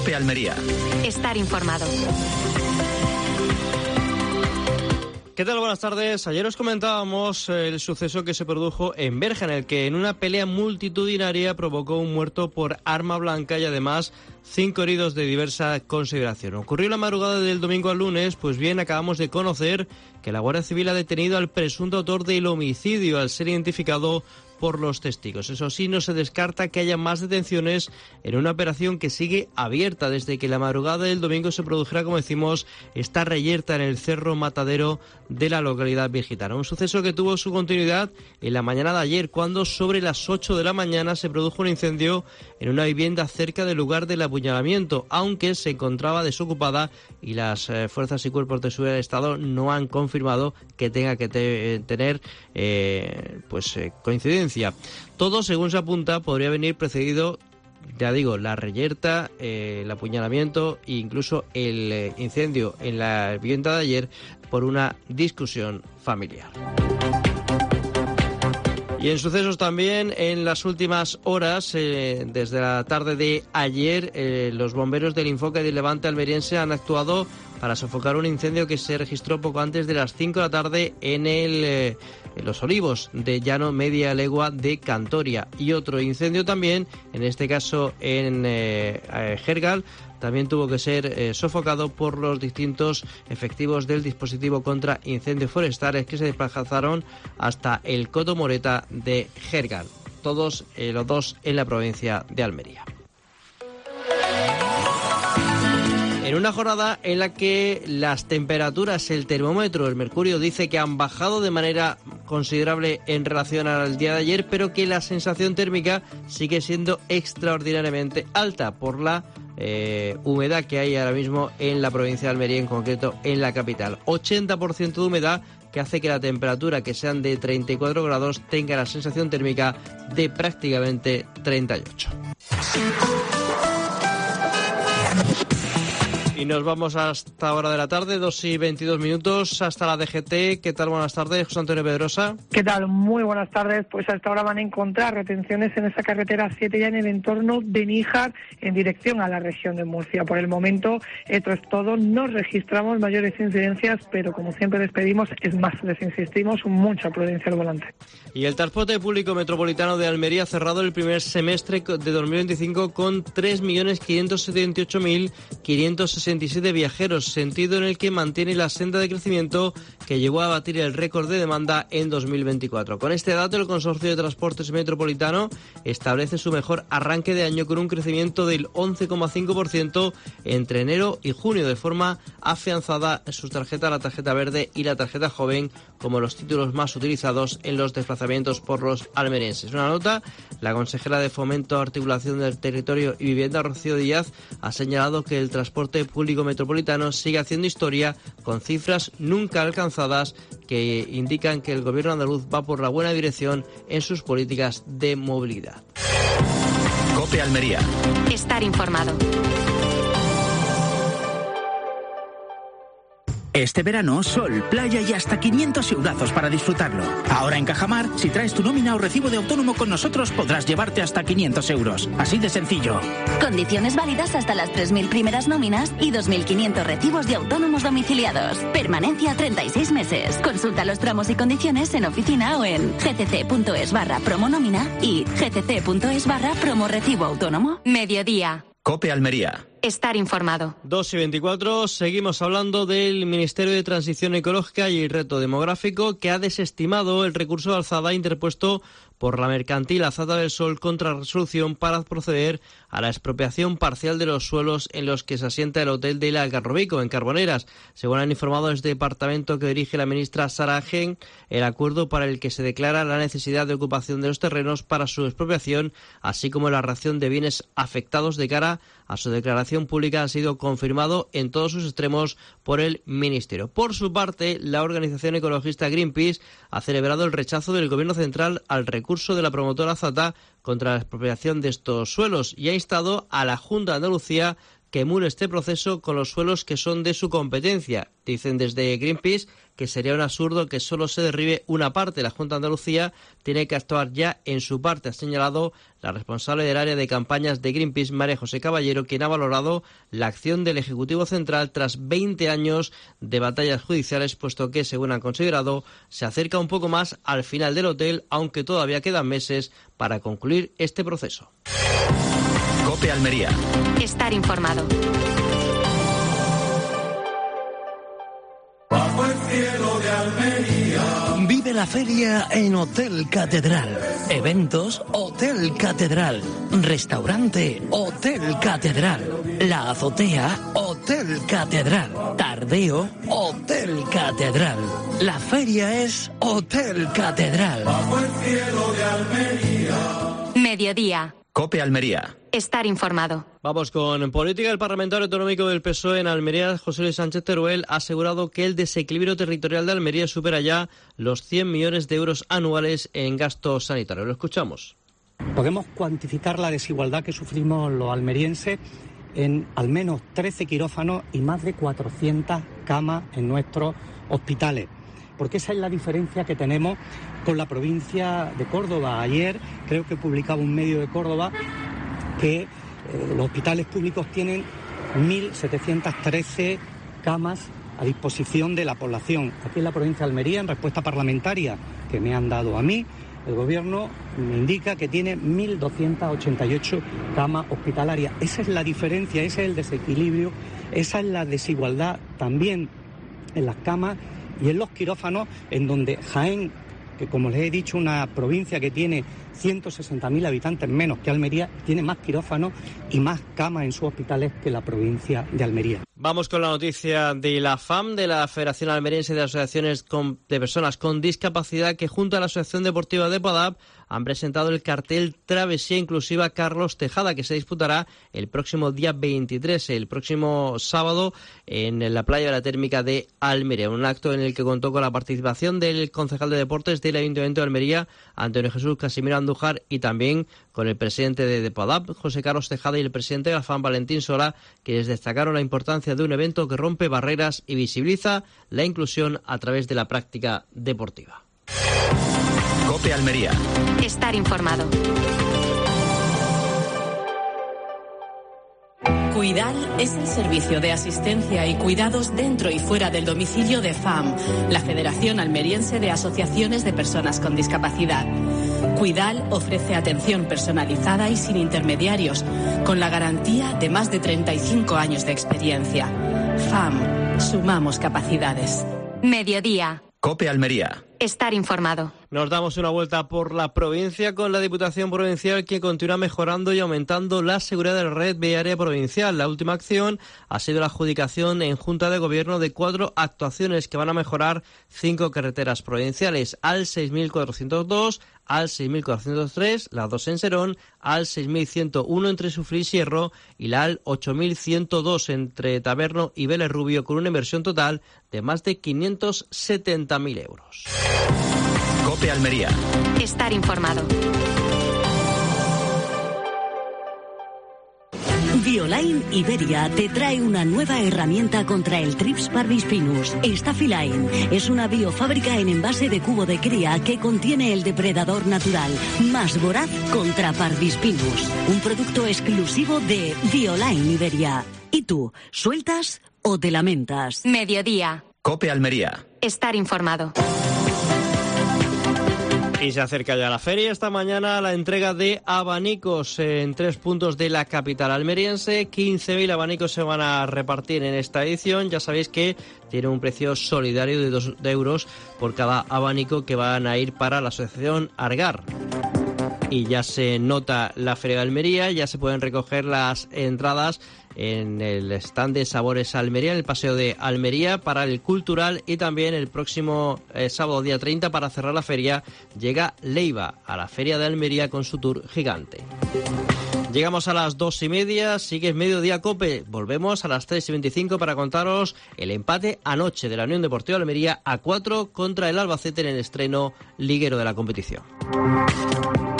COPE Almería. Estar informado. ¿Qué tal? Buenas tardes. Ayer os comentábamos el suceso que se produjo en Berja, en el que en una pelea multitudinaria provocó un muerto por arma blanca y además 5 heridos de diversa consideración. Ocurrió la madrugada del domingo al lunes. Pues bien, acabamos de conocer que la Guardia Civil ha detenido al presunto autor del homicidio al ser identificado por los testigos. Eso sí, no se descarta que haya más detenciones en una operación que sigue abierta desde que la madrugada del domingo se produjera, como decimos, esta reyerta en el Cerro Matadero de la localidad virgitana. Un suceso que tuvo su continuidad en la mañana de ayer, cuando sobre las 8 de la mañana se produjo un incendio en una vivienda cerca del lugar del apuñalamiento, aunque se encontraba desocupada y las fuerzas y cuerpos de seguridad del Estado no han confirmado que tenga que tener coincidencia. Todo, según se apunta, podría venir precedido, ya digo, la reyerta, el apuñalamiento e incluso el incendio en la vivienda de ayer por una discusión familiar. Y en sucesos también, en las últimas horas, desde la tarde de ayer, los bomberos del Infoca y del Levante almeriense han actuado para sofocar un incendio que se registró poco antes de las 5 de la tarde en Los Olivos, de Llano, media legua de Cantoria. Y otro incendio también, en este caso en Jergal, también tuvo que ser sofocado por los distintos efectivos del dispositivo contra incendios forestales que se desplazaron hasta el Coto Moreta de Jergal, todos los dos en la provincia de Almería. En una jornada en la que las temperaturas, el termómetro, el mercurio, dice que han bajado de manera considerable en relación al día de ayer, pero que la sensación térmica sigue siendo extraordinariamente alta por la humedad que hay ahora mismo en la provincia de Almería, en concreto en la capital. 80% de humedad, que hace que la temperatura, que sean de 34 grados, tenga la sensación térmica de prácticamente 38. Y nos vamos hasta hora de la tarde, 2:22, hasta la DGT. ¿Qué tal? Buenas tardes, José Antonio Pedrosa. ¿Qué tal? Muy buenas tardes. Pues hasta ahora van a encontrar retenciones en esa carretera 7 ya en el entorno de Níjar, en dirección a la región de Murcia. Por el momento, esto es todo. No registramos mayores incidencias, pero como siempre les pedimos, es más, les insistimos, mucha prudencia al volante. Y el transporte público metropolitano de Almería ha cerrado el primer semestre de 2025 con 3.578.567 viajeros, sentido en el que mantiene la senda de crecimiento que llegó a batir el récord de demanda en 2024. Con este dato, el Consorcio de Transportes Metropolitano establece su mejor arranque de año con un crecimiento del 11,5% entre enero y junio, de forma afianzada en sus tarjetas, la tarjeta verde y la tarjeta joven, como los títulos más utilizados en los desplazamientos por los almerienses. Una nota, la consejera de Fomento, Articulación del Territorio y Vivienda, Rocío Díaz, ha señalado que el transporte público metropolitano sigue haciendo historia con cifras nunca alcanzadas que indican que el gobierno andaluz va por la buena dirección en sus políticas de movilidad. COPE Almería. Estar informado. Este verano, sol, playa y hasta 500 eurazos para disfrutarlo. Ahora en Cajamar, si traes tu nómina o recibo de autónomo con nosotros, podrás llevarte hasta 500 euros. Así de sencillo. Condiciones válidas hasta las 3.000 primeras nóminas y 2.500 recibos de autónomos domiciliados. Permanencia 36 meses. Consulta los tramos y condiciones en oficina o en gcc.es/promonómina y gcc.es/promorecibo autónomo. Mediodía. COPE Almería. Estar informado. 2:24, seguimos hablando del Ministerio de Transición Ecológica y el Reto Demográfico, que ha desestimado el recurso de alzada interpuesto por la mercantil Azada del Sol contra resolución para proceder a la expropiación parcial de los suelos en los que se asienta el Hotel del Algarrobico, en Carboneras. Según han informado desde el departamento que dirige la ministra Sara Gen, el acuerdo para el que se declara la necesidad de ocupación de los terrenos para su expropiación, así como la ración de bienes afectados de cara a su declaración pública, ha sido confirmado en todos sus extremos por el Ministerio. Por su parte, la organización ecologista Greenpeace ha celebrado el rechazo del Gobierno central al recurso de la promotora Azata contra la expropiación de estos suelos y ha instado a la Junta de Andalucía que emule este proceso con los suelos que son de su competencia. Dicen desde Greenpeace que sería un absurdo que solo se derribe una parte. La Junta de Andalucía tiene que actuar ya en su parte, ha señalado la responsable del área de campañas de Greenpeace, María José Caballero, quien ha valorado la acción del Ejecutivo Central tras 20 años de batallas judiciales, puesto que, según han considerado, se acerca un poco más al final del hotel, aunque todavía quedan meses para concluir este proceso. COPE Almería. Estar informado. Bajo el cielo de Almería. Vive la feria en Hotel Catedral. Eventos, Hotel Catedral. Restaurante, Hotel Catedral. La azotea, Hotel Catedral. Tardeo, Hotel Catedral. La feria es Hotel Catedral. Bajo el cielo de Almería. Mediodía. COPE Almería. Estar informado. Vamos con política. El parlamentario autonómico del PSOE en Almería, José Luis Sánchez Teruel, ha asegurado que el desequilibrio territorial de Almería supera ya los 100 millones de euros anuales en gasto sanitario. Lo escuchamos. Podemos cuantificar la desigualdad que sufrimos los almerienses en al menos 13 quirófanos y más de 400 camas en nuestros hospitales. Porque esa es la diferencia que tenemos con la provincia de Córdoba. Ayer creo que publicaba un medio de Córdoba que los hospitales públicos tienen 1.713 camas a disposición de la población. Aquí en la provincia de Almería, en respuesta parlamentaria que me han dado a mí, el Gobierno me indica que tiene 1.288 camas hospitalarias. Esa es la diferencia, ese es el desequilibrio, esa es la desigualdad también en las camas y en los quirófanos, en donde Jaén, que como les he dicho, una provincia que tiene 160.000 habitantes menos que Almería, tiene más quirófanos y más camas en sus hospitales que la provincia de Almería. Vamos con la noticia de la FAM, de la Federación Almeriense de Asociaciones de Personas con Discapacidad, que junto a la Asociación Deportiva de Padab han presentado el cartel Travesía Inclusiva Carlos Tejada, que se disputará el próximo día 23, el próximo sábado, en la playa de la Térmica de Almería. Un acto en el que contó con la participación del concejal de Deportes del Ayuntamiento de Almería, Antonio Jesús Casimiro Andújar, y también con el presidente de Padab, José Carlos Tejada, y el presidente de la FAM, Valentín Sola, quienes destacaron la importancia de un evento que rompe barreras y visibiliza la inclusión a través de la práctica deportiva. COPE Almería. Estar informado. Cuidal es el servicio de asistencia y cuidados dentro y fuera del domicilio de FAM, la Federación Almeriense de Asociaciones de Personas con Discapacidad. Cuidal ofrece atención personalizada y sin intermediarios, con la garantía de más de 35 años de experiencia. FAM, sumamos capacidades. Mediodía. COPE Almería. Estar informado. Nos damos una vuelta por la provincia con la Diputación Provincial, que continúa mejorando y aumentando la seguridad de la red viaria provincial. La última acción ha sido la adjudicación en Junta de Gobierno de 4 actuaciones que van a mejorar 5 carreteras provinciales: al 6402, al 6403, la 2 en Serón, al 6101 entre Sufrí y Sierro y la al 8102 entre Taberno y Vélez Rubio, con una inversión total de más de 570.000 euros. COPE Almería. Estar informado. Bioline Iberia te trae una nueva herramienta contra el Trips parvispinus. Staphyline es una biofábrica en envase de cubo de cría que contiene el depredador natural más voraz contra parvispinus. Un producto exclusivo de Bioline Iberia. ¿Y tú, sueltas o te lamentas? Mediodía. COPE Almería. Estar informado. Y se acerca ya la feria. Esta mañana la entrega de abanicos en 3 puntos de la capital almeriense. 15.000 abanicos se van a repartir en esta edición. Ya sabéis que tiene un precio solidario de 2 euros por cada abanico que van a ir para la asociación Argar. Y ya se nota la feria de Almería, ya se pueden recoger las entradas en el stand de Sabores Almería, en el Paseo de Almería, para el Cultural, y también el próximo sábado día 30, para cerrar la feria, llega Leiva a la Feria de Almería con su tour gigante. Llegamos a las 2:30, sigue Mediodía COPE. Volvemos a las 3:25 para contaros el empate anoche de la Unión Deportiva Almería a 4 contra el Albacete en el estreno liguero de la competición.